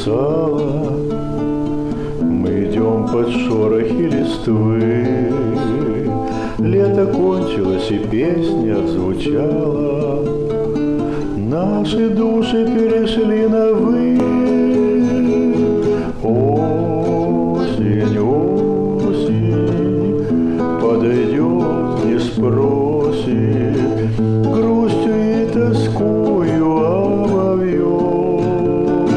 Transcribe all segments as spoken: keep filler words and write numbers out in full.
устала, мы идем под шорохи листвы. Лето кончилось и песня отзвучала, наши души перешли на «вы». Осень, осень, подойдет, не спросит, грустью и тоскою обовьет.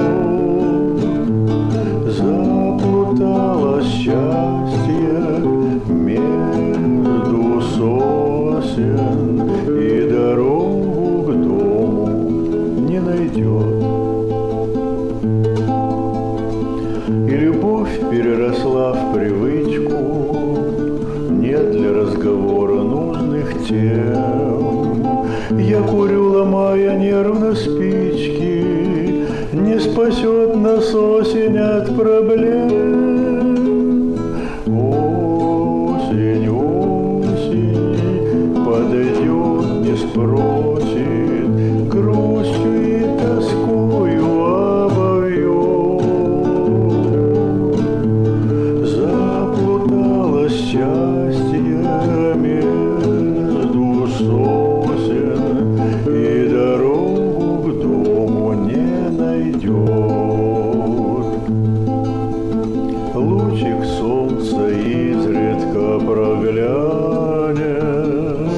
Заплутало счастье между сосен, и дорогу к дому не найдет. И любовь переросла в привычку, нет для разговора нужных тем. Я курю, ломая нервно спички, не спасет нас осень от проблем. Осень, осень, подойдет, не спросит, грустью и тоскою обовьет. Заплутало счастье между сосен, и дорогу к дому не найдет. Лучик солнца изредка проглянет,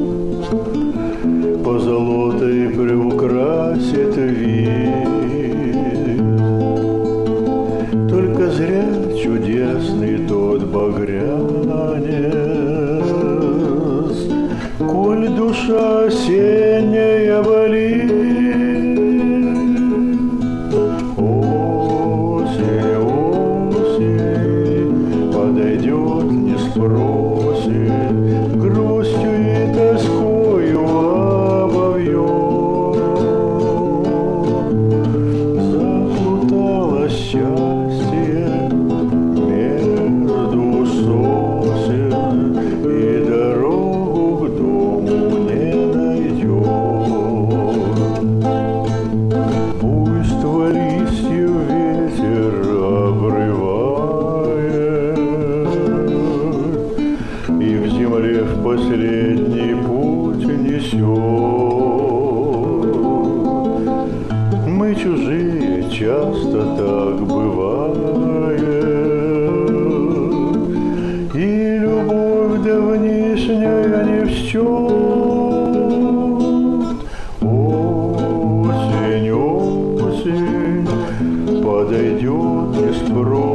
позолотой приукрасит вид. Только зря чудесный тот багрянец, коль душа осенняя болит. Осень, осень, подойдет, не спросит, грустью и тоскою обовьет. Заплутало счастье между сосен, и дорогу к дому не найдет. Буйство листьев ветер обрывает, и в земле в последний путь несет. Мы чужие, часто так бывает, и любовь давнишняя не в счет. Осень, осень, подойдет, не спросит,